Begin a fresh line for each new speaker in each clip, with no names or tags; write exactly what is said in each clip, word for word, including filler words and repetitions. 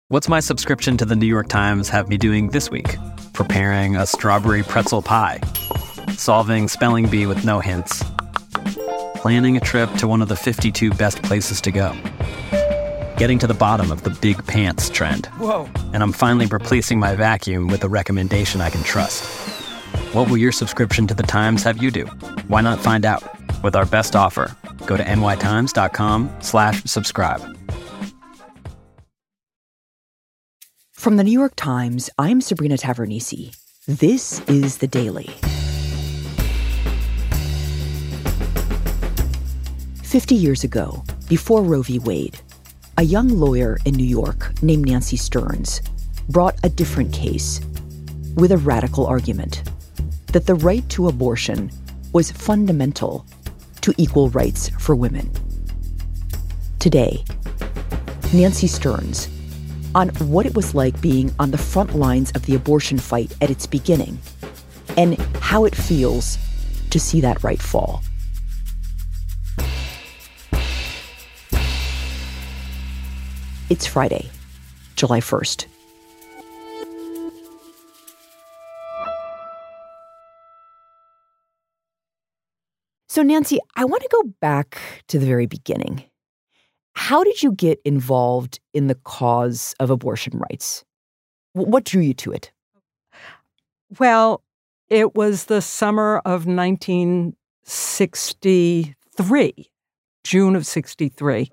What's my subscription to the New York Times have me doing this week? Preparing a strawberry pretzel pie. Solving spelling bee with no hints. Planning a trip to one of the fifty-two best places to go. Getting to the bottom of the big pants trend.
Whoa.
And I'm finally replacing my vacuum with a recommendation I can trust. What will your subscription to the Times have you do? Why not find out? With our best offer, go to nytimes.com slash subscribe.
From the New York Times, I'm Sabrina Tavernise. This is The Daily. Fifty years ago, before Roe v. Wade, a young lawyer in New York named Nancy Stearns brought a different case with a radical argument that the right to abortion was fundamental to equal rights for women. Today, Nancy Stearns on what it was like being on the front lines of the abortion fight at its beginning and how it feels to see that right fall. It's Friday, July first. So, Nancy, I want to go back to the very beginning. How did you get involved in the cause of abortion rights? What drew you to it?
Well, it was the summer of nineteen sixty-three, June of sixty-three.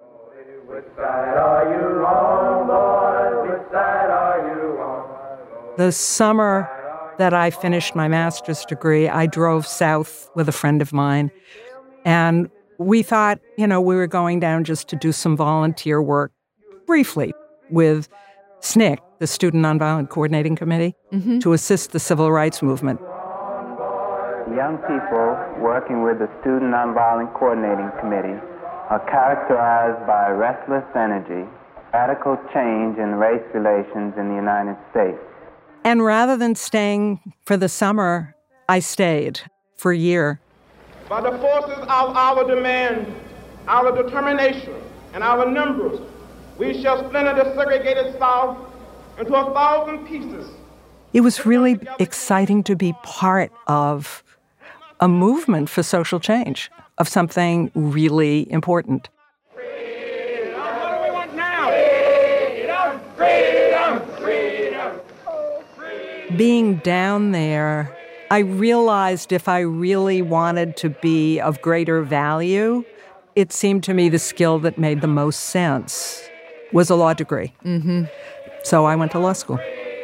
The summer that I finished my master's degree, I drove south with a friend of mine, and we thought, you know, we were going down just to do some volunteer work briefly with S N C C, the Student Nonviolent Coordinating Committee, mm-hmm. to assist the civil rights movement.
Young people working with the Student Nonviolent Coordinating Committee are characterized by restless energy, radical change in race relations in the United States.
And rather than staying for the summer, I stayed for a year.
By the forces of our demand, our determination, and our numbers, we shall splinter the segregated South into a thousand pieces.
It was really exciting to be part of a movement for social change, of something really important.
Freedom! What do we want now? Freedom! Freedom! Freedom! Oh, freedom!
Being down there, I realized if I really wanted to be of greater value, it seemed to me the skill that made the most sense was a law degree. Mm-hmm. So I went to law school.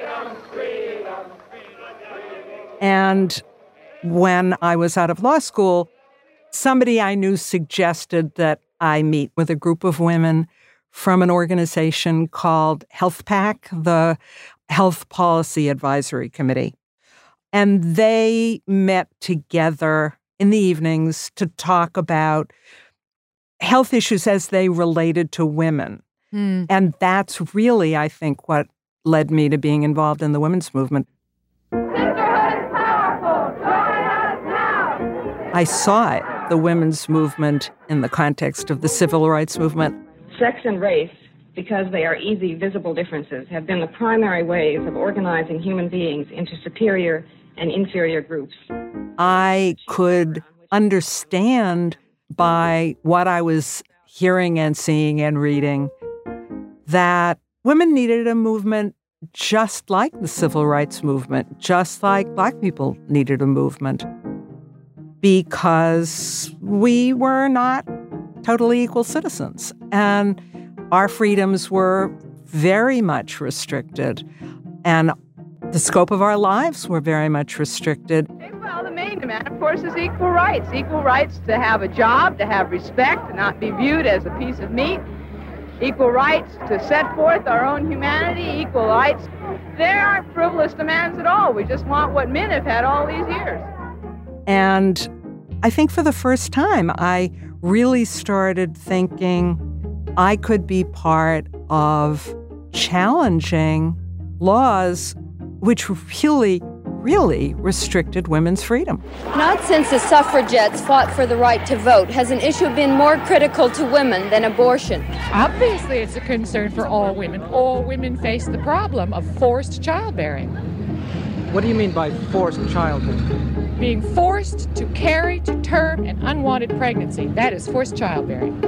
And when I was out of law school, somebody I knew suggested that I meet with a group of women from an organization called Health PAC, the Health Policy Advisory Committee. And they met together in the evenings to talk about health issues as they related to women. Mm. And that's really, I think, what led me to being involved in the women's movement.
Sisterhood is powerful. Join us now.
I saw it, the women's movement, in the context of the civil rights movement.
Sex and race, because they are easy, visible differences, have been the primary ways of organizing human beings into superior and inferior groups.
I could understand by what I was hearing and seeing and reading that women needed a movement just like the civil rights movement, just like Black people needed a movement, because we were not totally equal citizens, and our freedoms were very much restricted, and the scope of our lives were very much restricted.
Well, the main demand, of course, is equal rights. Equal rights to have a job, to have respect, to not be viewed as a piece of meat. Equal rights to set forth our own humanity. Equal rights. There aren't frivolous demands at all. We just want what men have had all these years.
And I think for the first time, I really started thinking I could be part of challenging laws which really really restricted women's freedom.
Not since the suffragettes fought for the right to vote has an issue been more critical to women than abortion.
Obviously, it's a concern for all women. All women face the problem of forced childbearing.
What do you mean by forced childbearing?
Being forced to carry to term an unwanted pregnancy. That is forced childbearing.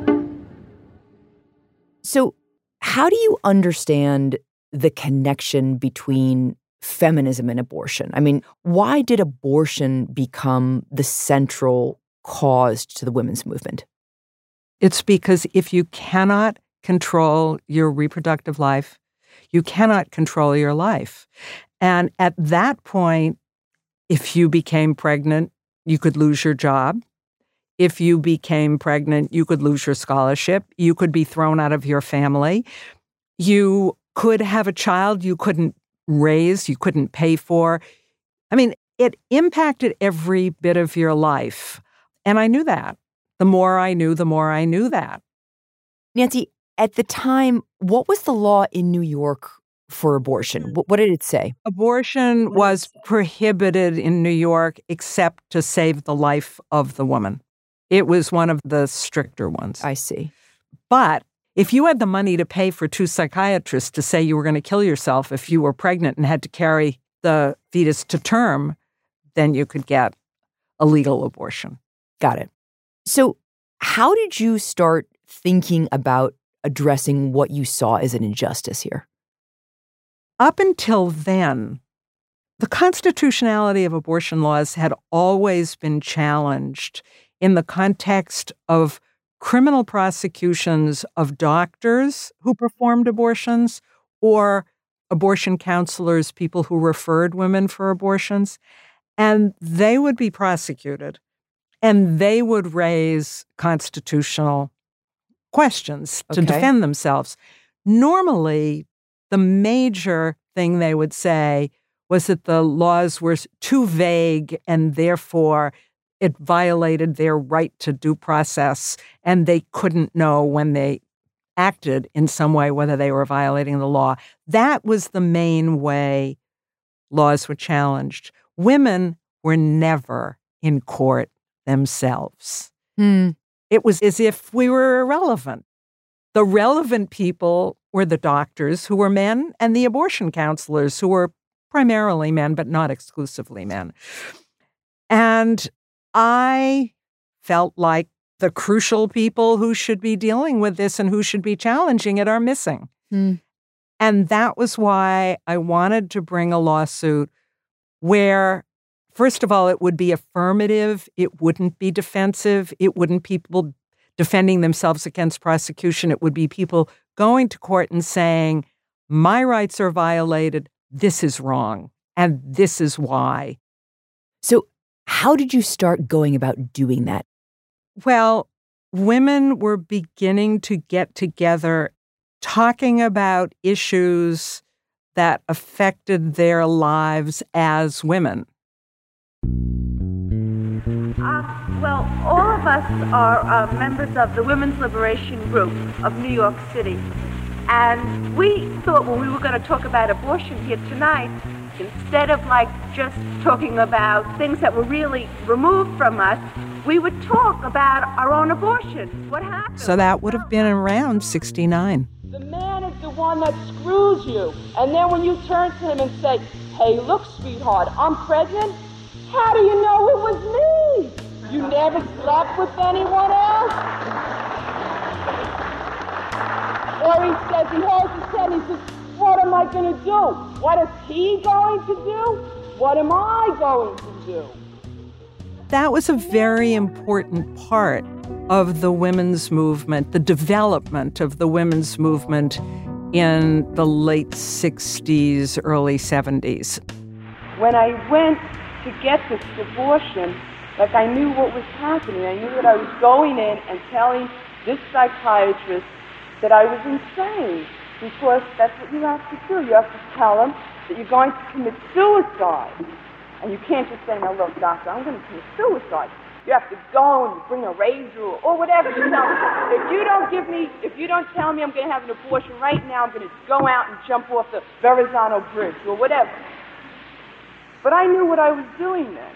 So, how do you understand the connection between feminism and abortion? I mean, why did abortion become the central cause to the women's movement?
It's because if you cannot control your reproductive life, you cannot control your life. And at that point, if you became pregnant, you could lose your job. If you became pregnant, you could lose your scholarship. You could be thrown out of your family. You could have a child you couldn't raise, you couldn't pay for. I mean, it impacted every bit of your life. And I knew that. The more I knew, the more I knew that.
Nancy, at the time, what was the law in New York for abortion? What, what did it say?
Abortion was prohibited in New York except to save the life of the woman. It was one of the stricter ones.
I see.
But if you had the money to pay for two psychiatrists to say you were going to kill yourself if you were pregnant and had to carry the fetus to term, then you could get a legal abortion.
Got it. So how did you start thinking about addressing what you saw as an injustice here?
Up until then, the constitutionality of abortion laws had always been challenged in the context of criminal prosecutions of doctors who performed abortions or abortion counselors, people who referred women for abortions, and they would be prosecuted and they would raise constitutional questions to
Okay.
defend themselves. Normally, the major thing they would say was that the laws were too vague and therefore it violated their right to due process, and they couldn't know when they acted in some way whether they were violating the law. That was the main way laws were challenged. Women were never in court themselves.
Hmm.
It was as if we were irrelevant. The relevant people were the doctors, who were men, and the abortion counselors, who were primarily men, but not exclusively men. And I felt like the crucial people who should be dealing with this and who should be challenging it are missing.
Hmm.
And that was why I wanted to bring a lawsuit where, first of all, it would be affirmative. It wouldn't be defensive. It wouldn't be people defending themselves against prosecution. It would be people going to court and saying, my rights are violated. This is wrong. And this is why.
So how did you start going about doing that?
Well, women were beginning to get together talking about issues that affected their lives as women.
Uh, well, all of us are uh, members of the Women's Liberation Group of New York City. And we thought when we were going to talk about abortion here tonight, instead of like just talking about things that were really removed from us, we would talk about our own abortions. What happened?
So that would have been around sixty-nine.
The man is the one that screws you. And then when you turn to him and say, hey, look, sweetheart, I'm pregnant, how do you know it was me? You never slept with anyone else? Or he says, he holds his head and he says, what am I going to do? What is he going to do? What am I going to do?
That was a very important part of the women's movement, the development of the women's movement in the late sixties, early seventies.
When I went to get this abortion, like I knew what was happening. I knew that I was going in and telling this psychiatrist that I was insane, because that's what you have to do. You have to tell him that you're going to commit suicide. And you can't just say, now look, doctor, I'm going to commit suicide. You have to go and you bring a razor or, or whatever. You know, if you don't give me, if you don't tell me I'm going to have an abortion right now, I'm going to go out and jump off the Verrazano Bridge or whatever. But I knew what I was doing then.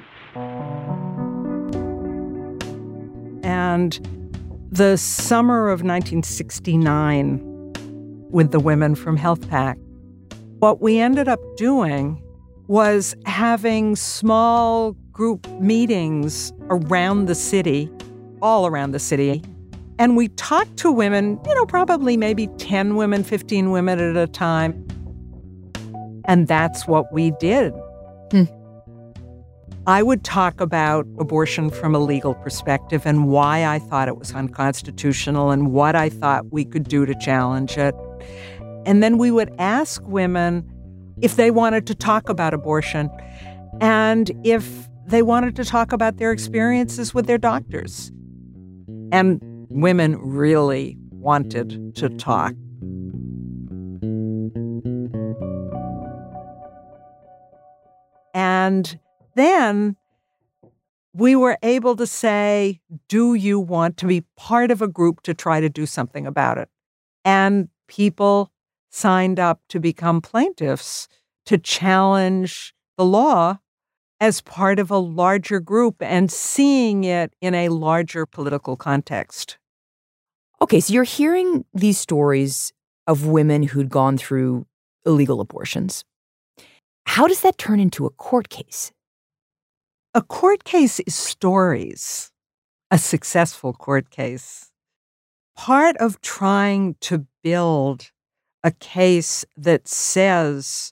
And the summer of nineteen sixty-nine, with the women from Health Pack, what we ended up doing was having small group meetings around the city, all around the city. And we talked to women, you know, probably maybe ten women, fifteen women at a time. And that's what we did.
Hmm.
I would talk about abortion from a legal perspective and why I thought it was unconstitutional and what I thought we could do to challenge it. And then we would ask women if they wanted to talk about abortion and if they wanted to talk about their experiences with their doctors. And women really wanted to talk. And then we were able to say, do you want to be part of a group to try to do something about it? And people signed up to become plaintiffs to challenge the law as part of a larger group and seeing it in a larger political context.
Okay, so you're hearing these stories of women who'd gone through illegal abortions. How does that turn into a court case?
A court case is stories, a successful court case. Part of trying to build a case that says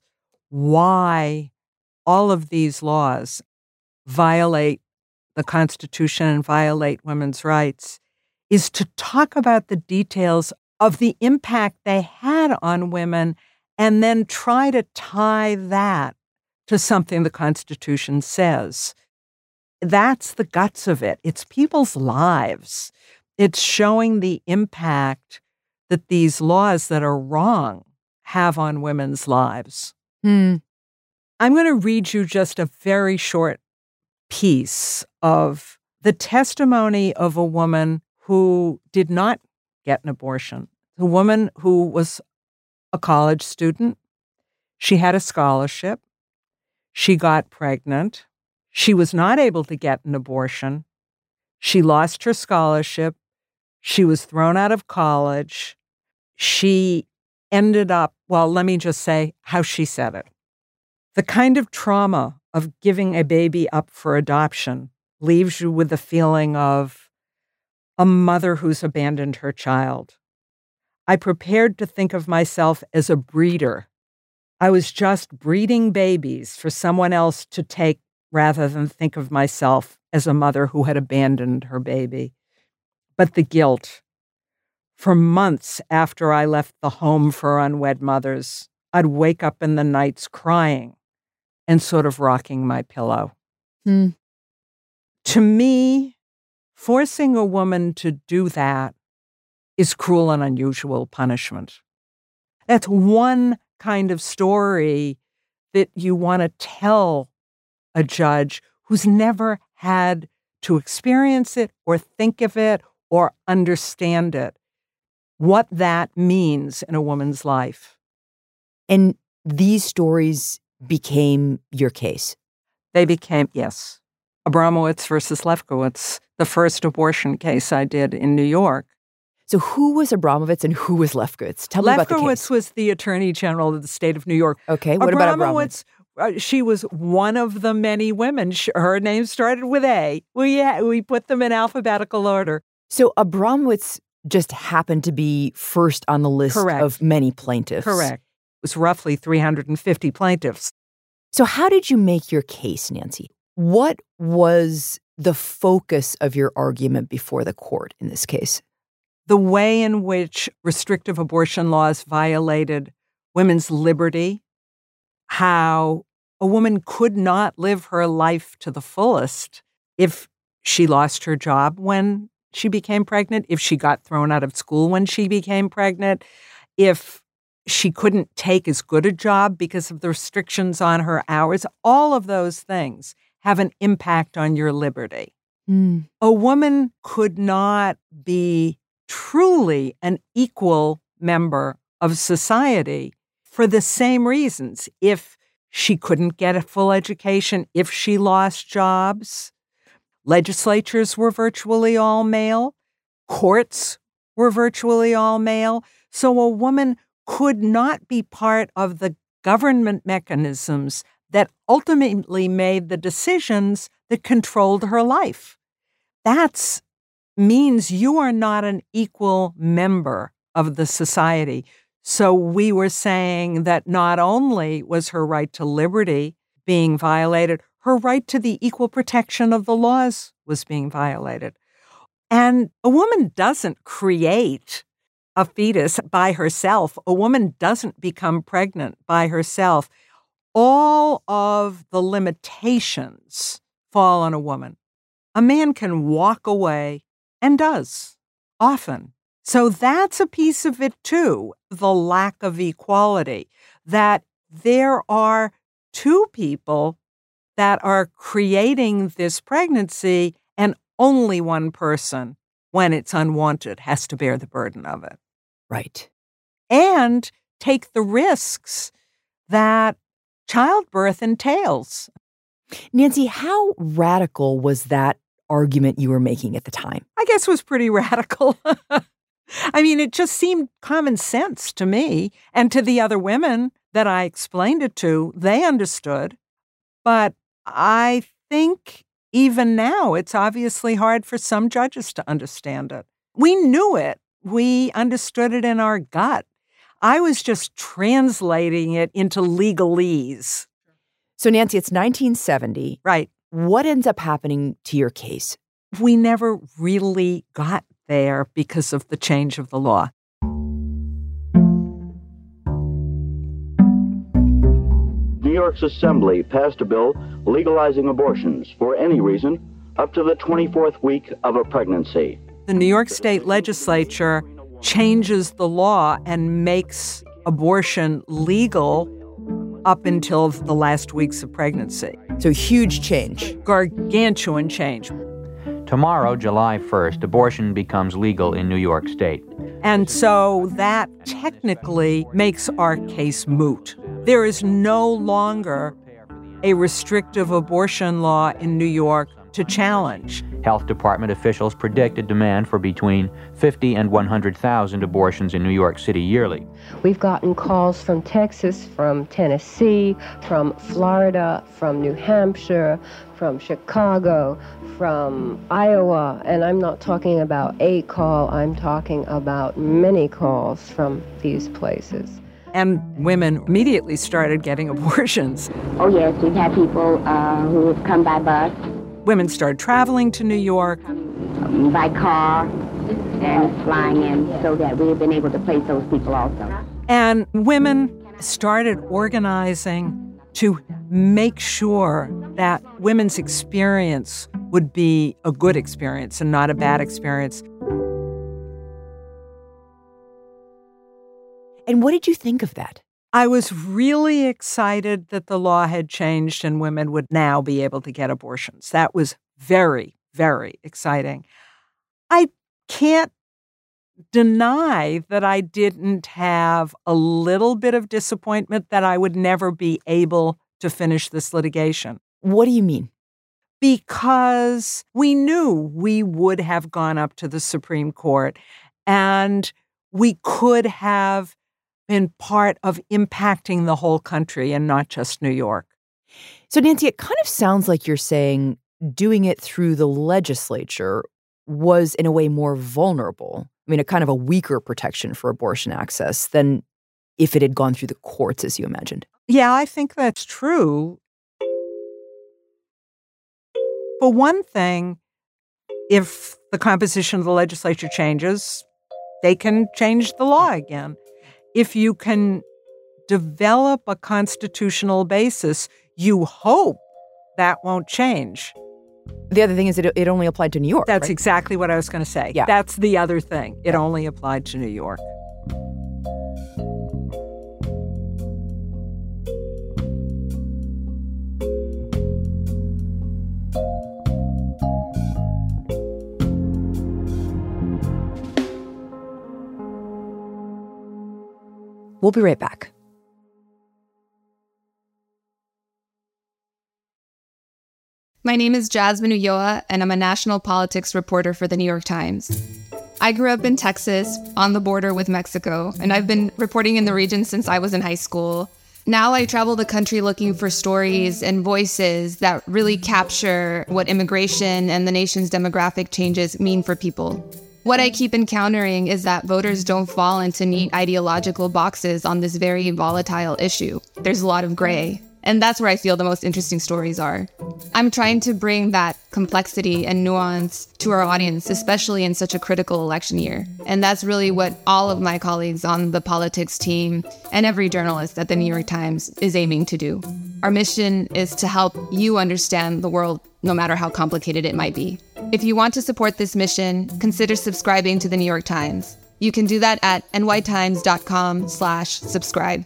why all of these laws violate the Constitution and violate women's rights is to talk about the details of the impact they had on women and then try to tie that to something the Constitution says. That's the guts of it. It's people's lives. It's showing the impact that these laws that are wrong have on women's lives.
Hmm.
I'm going to read you just a very short piece of the testimony of a woman who did not get an abortion, a woman who was a college student. She had a scholarship. She got pregnant. She was not able to get an abortion. She lost her scholarship. She was thrown out of college. She ended up, well, let me just say how she said it. The kind of trauma of giving a baby up for adoption leaves you with the feeling of a mother who's abandoned her child. I prepared to think of myself as a breeder. I was just breeding babies for someone else to take rather than think of myself as a mother who had abandoned her baby. But the guilt. For months after I left the home for unwed mothers, I'd wake up in the nights crying and sort of rocking my pillow.
Hmm.
To me, forcing a woman to do that is cruel and unusual punishment. That's one kind of story that you want to tell a judge who's never had to experience it or think of it or understand it, what that means in a woman's life.
And these stories became your case?
They became, yes. Abramowitz versus Lefkowitz, the first abortion case I did in New York.
So who was Abramowitz and who was Lefkowitz? Tell me about the case.
Lefkowitz was the Attorney General of the state of New York.
Okay, what about Abramowitz?
Uh, she was one of the many women. She, her name started with A. We, uh, we put them in alphabetical order.
So Abramowitz just happened to be first on the list
Correct.
Of many plaintiffs.
Correct. It was roughly three hundred fifty plaintiffs.
So how did you make your case, Nancy? What was the focus of your argument before the court in this case?
The way in which restrictive abortion laws violated women's liberty, how a woman could not live her life to the fullest if she lost her job when she became pregnant, if she got thrown out of school when she became pregnant, if she couldn't take as good a job because of the restrictions on her hours. All of those things have an impact on your liberty.
Mm.
A woman could not be truly an equal member of society for the same reasons if She couldn't get a full education if she lost jobs. Legislatures were virtually all male. Courts were virtually all male. So a woman could not be part of the government mechanisms that ultimately made the decisions that controlled her life. That means you are not an equal member of the society. So we were saying that not only was her right to liberty being violated, her right to the equal protection of the laws was being violated. And a woman doesn't create a fetus by herself. A woman doesn't become pregnant by herself. All of the limitations fall on a woman. A man can walk away and does, often. So that's a piece of it too, the lack of equality, that there are two people that are creating this pregnancy and only one person, when it's unwanted, has to bear the burden of it.
Right.
And take the risks that childbirth entails.
Nancy, how radical was that argument you were making at the time?
I guess it was pretty radical. I mean, it just seemed common sense to me and to the other women that I explained it to. They understood. But I think even now, it's obviously hard for some judges to understand it. We knew it. We understood it in our gut. I was just translating it into legalese.
So, Nancy, it's nineteen seventy.
Right.
What ends up happening to your case?
We never really got there because of the change of the law.
New York's Assembly passed a bill legalizing abortions for any reason up to the twenty-fourth week of a pregnancy.
The New York State Legislature changes the law and makes abortion legal up until the last weeks of pregnancy.
So huge change.
Gargantuan change.
Tomorrow, July first, abortion becomes legal in New York State.
And so that technically makes our case moot. There is no longer a restrictive abortion law in New York to challenge.
Health Department officials predict a demand for between fifty and one hundred thousand abortions in New York City yearly.
We've gotten calls from Texas, from Tennessee, from Florida, from New Hampshire, from Chicago, from Iowa, and I'm not talking about a call, I'm talking about many calls from these places.
And women immediately started getting abortions.
Oh, yes, we've had people uh, who have come by bus.
Women started traveling to New York.
Um, by car and flying in, so that we have been able to place those people also.
And women started organizing to make sure that women's experience would be a good experience and not a bad experience.
And what did you think of that?
I was really excited that the law had changed and women would now be able to get abortions. That was very, very exciting. I can't deny that I didn't have a little bit of disappointment that I would never be able to finish this litigation.
What do you mean?
Because we knew we would have gone up to the Supreme Court and we could have been part of impacting the whole country and not just New York.
So, Nancy, it kind of sounds like you're saying doing it through the legislature was, in a way, more vulnerable. I mean, a kind of a weaker protection for abortion access than if it had gone through the courts, as you imagined.
Yeah, I think that's true. For one thing, if the composition of the legislature changes, they can change the law again. If you can develop a constitutional basis, you hope that won't change.
The other thing is that it only applied to New York.
That's
right?
exactly what I was going to say.
Yeah.
That's the other thing. It only applied to New York.
We'll be right back.
My name is Jasmine Ulloa, and I'm a national politics reporter for the New York Times. I grew up in Texas, on the border with Mexico, and I've been reporting in the region since I was in high school. Now I travel the country looking for stories and voices that really capture what immigration and the nation's demographic changes mean for people. What I keep encountering is that voters don't fall into neat ideological boxes on this very volatile issue. There's a lot of gray. And that's where I feel the most interesting stories are. I'm trying to bring that complexity and nuance to our audience, especially in such a critical election year. And that's really what all of my colleagues on the politics team and every journalist at the New York Times is aiming to do. Our mission is to help you understand the world, no matter how complicated it might be. If you want to support this mission, consider subscribing to the New York Times. You can do that at nytimes.com slash subscribe.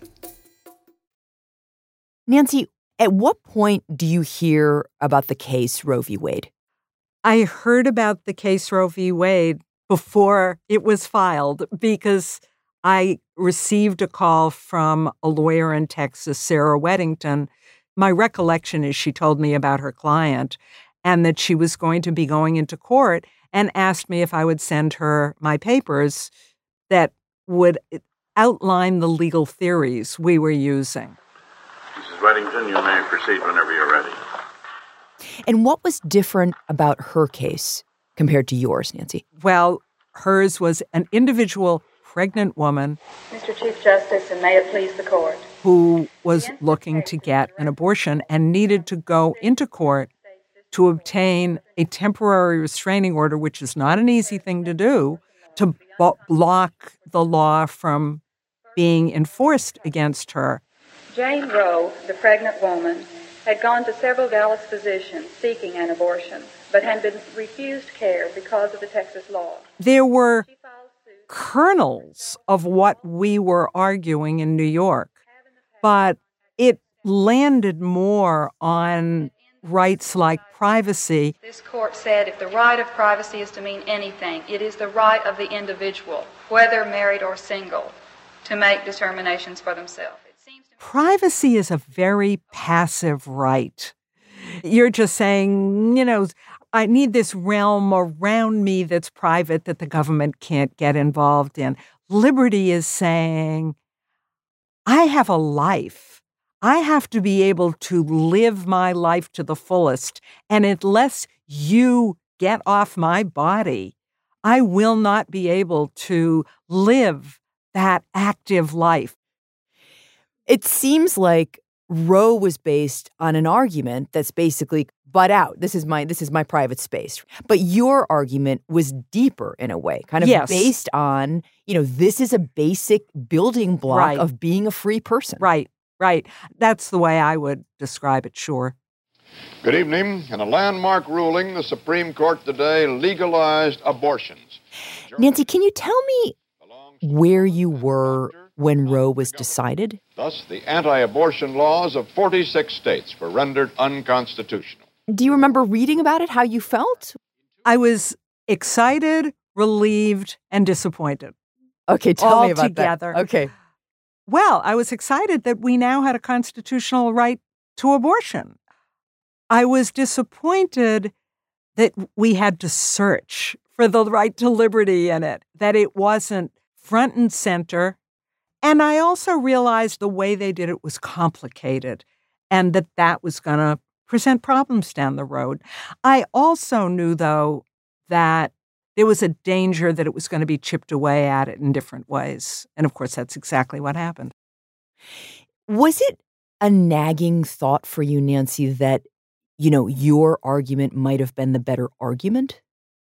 Nancy, at what point do you hear about the case Roe v. Wade?
I heard about the case Roe v. Wade before it was filed because I received a call from a lawyer in Texas, Sarah Weddington. My recollection is she told me about her client and that she was going to be going into court and asked me if I would send her my papers that would outline the legal theories we were using.
Missus Weddington, you may proceed whenever you're ready.
And what was different about her case compared to yours, Nancy?
Well, hers was an individual pregnant woman.
Mister Chief Justice, and may it please the court.
Who was looking to get an abortion and needed to go into court to obtain a temporary restraining order, which is not an easy thing to do, to bo- block the law from being enforced against her.
Jane Roe, the pregnant woman, had gone to several Dallas physicians seeking an abortion, but had been refused care because of the Texas law.
There were kernels of what we were arguing in New York, but it landed more on rights like privacy.
This court said if the right of privacy is to mean anything, it is the right of the individual, whether married or single, to make determinations for themselves.
Privacy is a very passive right. You're just saying, you know, I need this realm around me that's private that the government can't get involved in. Liberty is saying, I have a life. I have to be able to live my life to the fullest. And unless you get off my body, I will not be able to live that active life.
It seems like Roe was based on an argument that's basically, butt out. This is my this is my private space. But your argument was deeper in a way, kind of
yes.
based on, you know, this is a basic building block
right.
of being a free person.
Right, right. That's the way I would describe it, sure.
Good evening. In a landmark ruling, the Supreme Court today legalized abortions.
Nancy, can you tell me where you were when Roe was decided?
Thus, the anti-abortion laws of forty-six states were rendered unconstitutional.
Do you remember reading about it, how you felt?
I was excited, relieved, and disappointed.
Okay, tell
all
me about
together.
that. Okay.
Well, I was excited that we now had a constitutional right to abortion. I was disappointed that we had to search for the right to liberty in it, that it wasn't front and center. And I also realized the way they did it was complicated and that that was going to present problems down the road. I also knew, though, that there was a danger that it was going to be chipped away at it in different ways. And, of course, that's exactly what happened.
Was it a nagging thought for you, Nancy, that, you know, your argument might have been the better argument?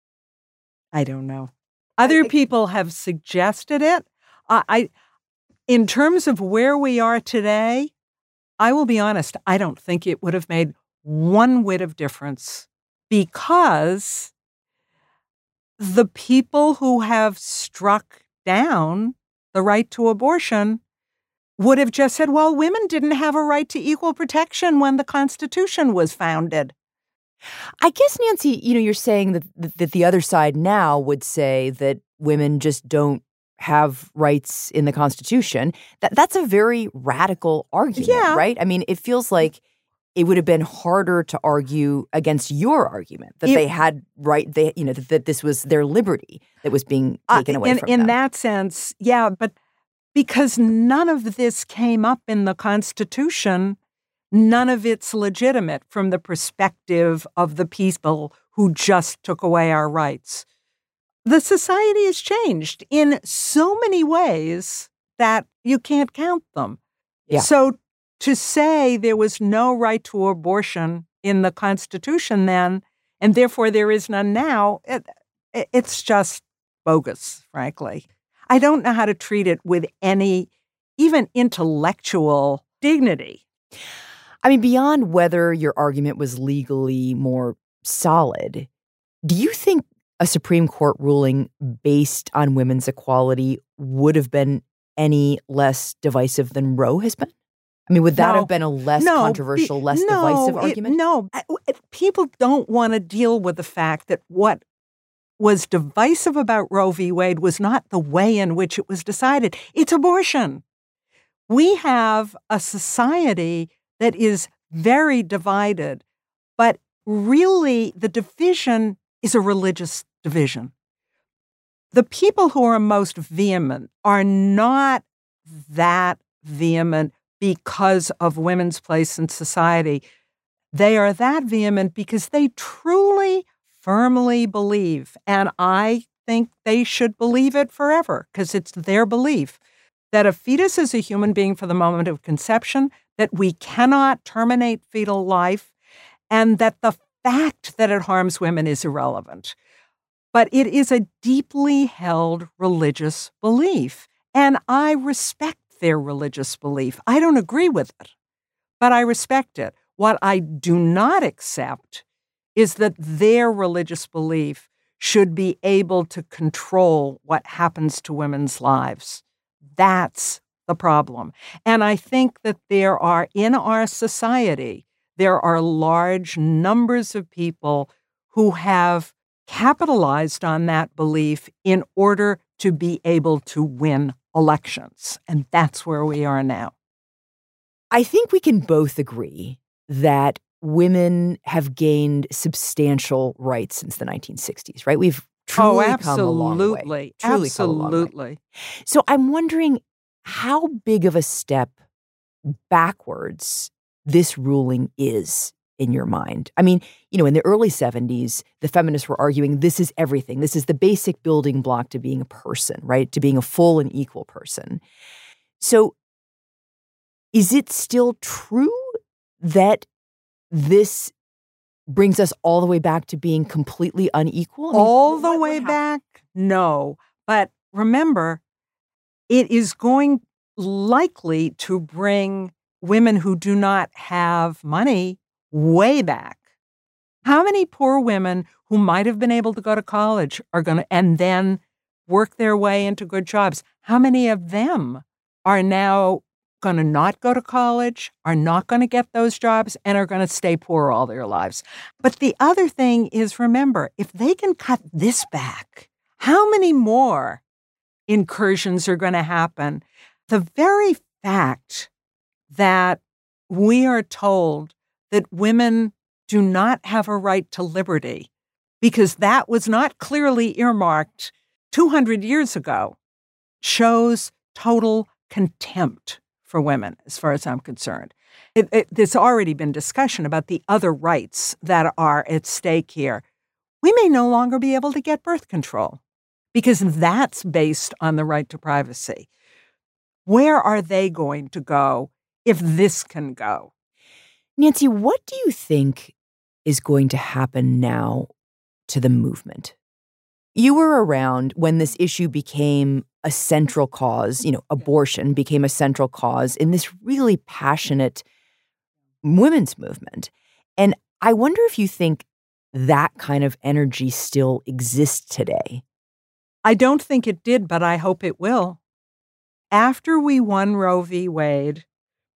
I don't know. Other people have suggested it. I... I In terms of where we are today, I will be honest, I don't think it would have made one whit of difference because the people who have struck down the right to abortion would have just said, well, women didn't have a right to equal protection when the Constitution was founded.
I guess, Nancy, you know, you're saying that, that the other side now would say that women just don't have rights in the Constitution. That that's a very radical argument,
yeah.
right? I mean, it feels like it would have been harder to argue against your argument that it, they had right, they you know, that, that this was their liberty that was being taken
uh,
away
in,
from
in
them.
In that sense, yeah, but because none of this came up in the Constitution, none of it's legitimate from the perspective of the people who just took away our rights. The society has changed in so many ways that you can't count them.
Yeah.
So to say there was no right to abortion in the Constitution then, and therefore there is none now, it, it's just bogus, frankly. I don't know how to treat it with any, even intellectual dignity.
I mean, beyond whether your argument was legally more solid, do you think a Supreme Court ruling based on women's equality would have been any less divisive than Roe has been? I mean, would that
no,
have been a less
no,
controversial, less
no,
divisive
it,
argument?
No. People don't want to deal with the fact that what was divisive about Roe v. Wade was not the way in which it was decided. It's abortion. We have a society that is very divided, but really the division is a religious division. The people who are most vehement are not that vehement because of women's place in society. They are that vehement because they truly, firmly believe, and I think they should believe it forever because it's their belief, that a fetus is a human being for the moment of conception, that we cannot terminate fetal life, and that the fact that it harms women is irrelevant. But it is a deeply held religious belief, and I respect their religious belief. I don't agree with it, but I respect it. What I do not accept is that their religious belief should be able to control what happens to women's lives. That's the problem. And I think that there are, in our society, there are large numbers of people who have capitalized on that belief in order to be able to win elections. And that's where we are now.
I think we can both agree that women have gained substantial rights since the nineteen sixties, right? We've truly
oh,
come a long way. Truly
absolutely.
Come a long way. So I'm wondering how big of a step backwards this ruling is in your mind. I mean, you know, in the early seventies, the feminists were arguing this is everything. This is the basic building block to being a person, right? To being a full and equal person. So is it still true that this brings us all the way back to being completely unequal? I mean,
all the
what,
way
what
back? No. But remember, it is going likely to bring women who do not have money way back. How many poor women who might have been able to go to college are going to, and then work their way into good jobs, how many of them are now going to not go to college, are not going to get those jobs, and are going to stay poor all their lives? But the other thing is, remember, if they can cut this back, how many more incursions are going to happen? The very fact that we are told that women do not have a right to liberty, because that was not clearly earmarked two hundred years ago, shows total contempt for women, as far as I'm concerned. It, it, there's already been discussion about the other rights that are at stake here. We may no longer be able to get birth control because that's based on the right to privacy. Where are they going to go if this can go?
Nancy, what do you think is going to happen now to the movement? You were around when this issue became a central cause, you know, abortion became a central cause in this really passionate women's movement. And I wonder if you think that kind of energy still exists today.
I don't think it did, but I hope it will. After we won Roe v. Wade,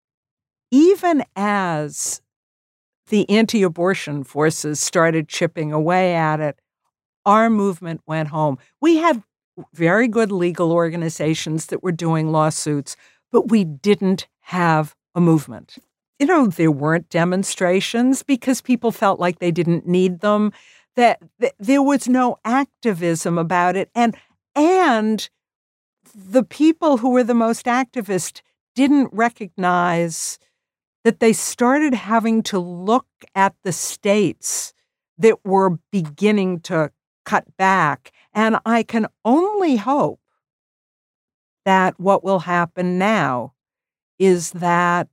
even as the anti-abortion forces started chipping away at it, our movement went home. We had very good legal organizations that were doing lawsuits, but we didn't have a movement. you know, there weren't demonstrations because people felt like they didn't need them, that, that there was no activism about it. And, and the people who were the most activist didn't recognize that they started having to look at the states that were beginning to cut back. And I can only hope that what will happen now is that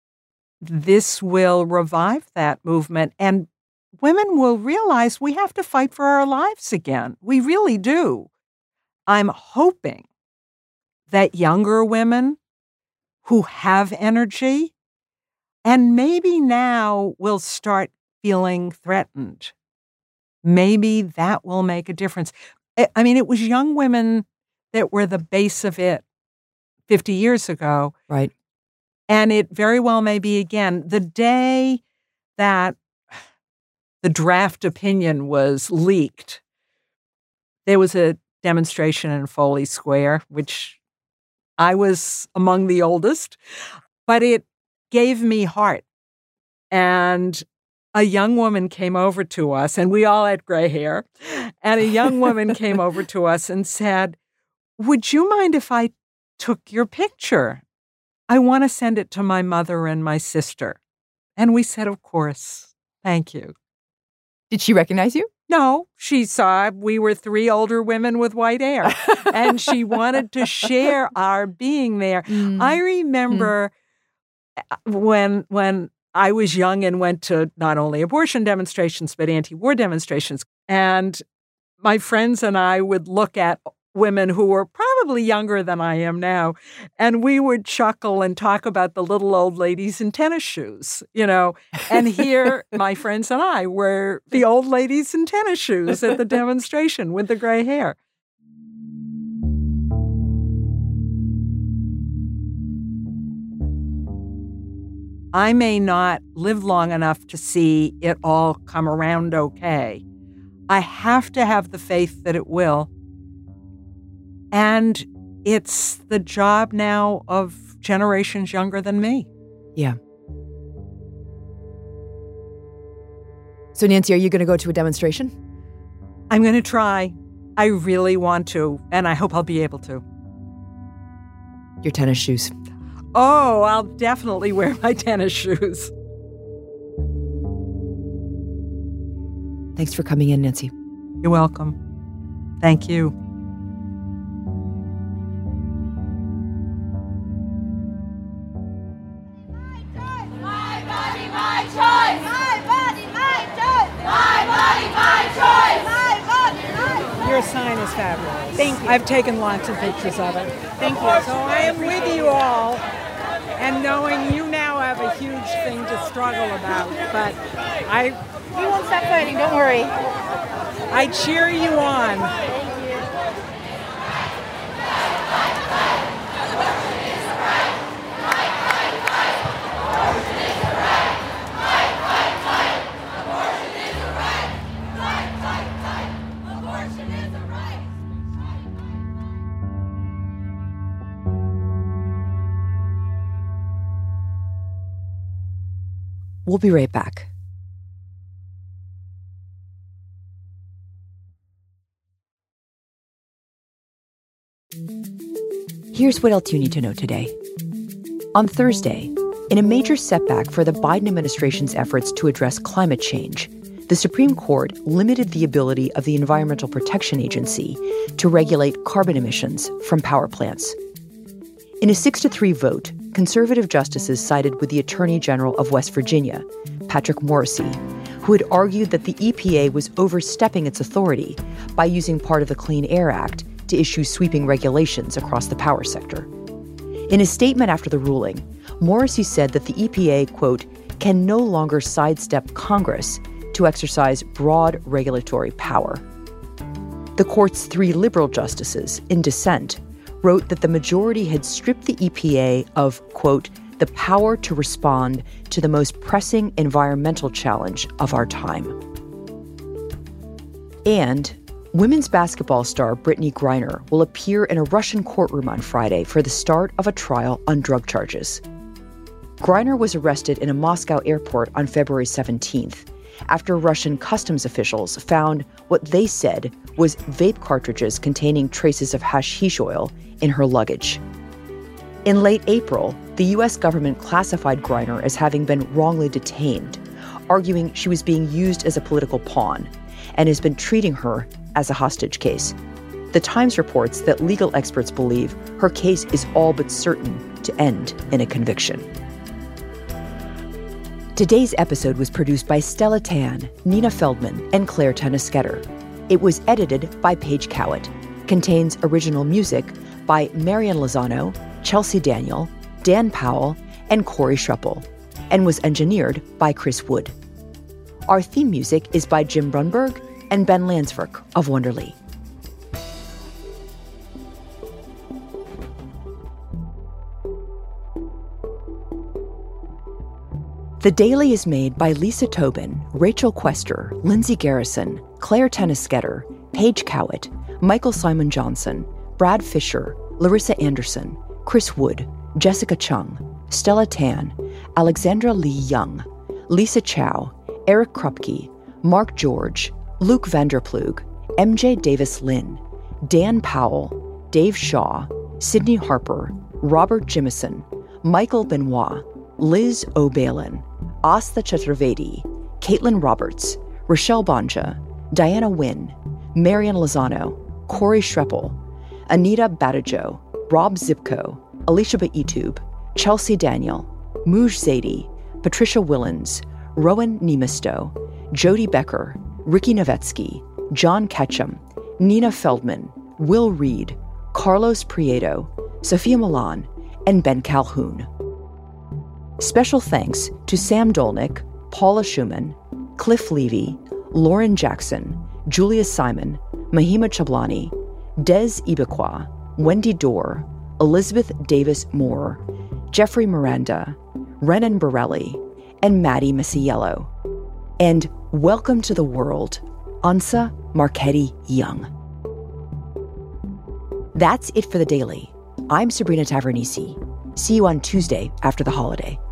this will revive that movement and women will realize we have to fight for our lives again. We really do. I'm hoping that younger women who have energy and maybe now will start feeling threatened. Maybe that will make a difference. I mean, it was young women that were the base of it fifty years ago.
Right.
And it very well may be again. The day that the draft opinion was leaked, there was a demonstration in Foley Square, which I was among the oldest, but it gave me heart. And a young woman came over to us, and we all had gray hair, and a young woman came over to us and said, "Would you mind if I took your picture? I want to send it to my mother and my sister." And we said, "Of course. Thank you."
Did she recognize you?
No, she saw we were three older women with white hair, and she wanted to share our being there. Mm. I remember mm. when when I was young and went to not only abortion demonstrations, but anti-war demonstrations, and my friends and I would look at women who were probably younger than I am now, and we would chuckle and talk about the little old ladies in tennis shoes, you know, and here my friends and I were the old ladies in tennis shoes at the demonstration with the gray hair. I may not live long enough to see it all come around okay. I have to have the faith that it will. And it's the job now of generations younger than me.
Yeah. So, Nancy, are you going to go to a demonstration?
I'm going to try. I really want to, and I hope I'll be able to.
Your tennis shoes.
Oh, I'll definitely wear my tennis shoes.
Thanks for coming in, Nancy.
You're welcome. Thank you. Your sign is fabulous.
Thank you.
I've taken lots of pictures of it.
Thank you.
So I am with you all, and knowing you now have a huge thing to struggle about, but I...
We won't stop fighting, don't worry.
I cheer you on.
Thank you.
We'll be right back. Here's what else you need to know today. On Thursday, in a major setback for the Biden administration's efforts to address climate change, the Supreme Court limited the ability of the Environmental Protection Agency to regulate carbon emissions from power plants. In a six to three vote, conservative justices sided with the Attorney General of West Virginia, Patrick Morrisey, who had argued that the E P A was overstepping its authority by using part of the Clean Air Act to issue sweeping regulations across the power sector. In a statement after the ruling, Morrisey said that the E P A, quote, can no longer sidestep Congress to exercise broad regulatory power. The court's three liberal justices, in dissent, wrote that the majority had stripped the E P A of, quote, the power to respond to the most pressing environmental challenge of our time. And women's basketball star Brittany Griner will appear in a Russian courtroom on Friday for the start of a trial on drug charges. Greiner was arrested in a Moscow airport on February seventeenth after Russian customs officials found what they said was vape cartridges containing traces of hashish oil in her luggage. In late April, the U S government classified Greiner as having been wrongly detained, arguing she was being used as a political pawn, and has been treating her as a hostage case. The Times reports that legal experts believe her case is all but certain to end in a conviction. Today's episode was produced by Stella Tan, Nina Feldman, and Claire Tennisketter. It was edited by Paige Cowett, contains original music by Marian Lozano, Chelsea Daniel, Dan Powell, and Corey Schreppel, and was engineered by Chris Wood. Our theme music is by Jim Brunberg and Ben Landsverk of Wonderly. The Daily is made by Lisa Tobin, Rachel Quester, Lindsay Garrison, Claire Tennisketter, Paige Cowett, Michael Simon Johnson, Brad Fisher, Larissa Anderson, Chris Wood, Jessica Chung, Stella Tan, Alexandra Lee Young, Lisa Chow, Eric Krupke, Mark George, Luke Vanderplug, M J Davis Lynn, Dan Powell, Dave Shaw, Sydney Harper, Robert Jimison, Michael Benoit, Liz O'Balin, Asta Chaturvedi, Caitlin Roberts, Rochelle Banja, Diana Wynn, Marian Lozano, Corey Schreppel, Anita Badajo, Rob Zipko, Alicia Baitub, Chelsea Daniel, Muj Zaidi, Patricia Willens, Rowan Nemisto, Jody Becker, Ricky Novetsky, John Ketchum, Nina Feldman, Will Reed, Carlos Prieto, Sophia Milan, and Ben Calhoun. Special thanks to Sam Dolnick, Paula Schumann, Cliff Levy, Lauren Jackson, Julia Simon, Mahima Chablani, Des Ibaqua, Wendy Dorr, Elizabeth Davis Moore, Jeffrey Miranda, Renan Borelli, and Maddie Masiello. And welcome to the world, Ansa Marchetti Young. That's it for The Daily. I'm Sabrina Tavernisi. See you on Tuesday after the holiday.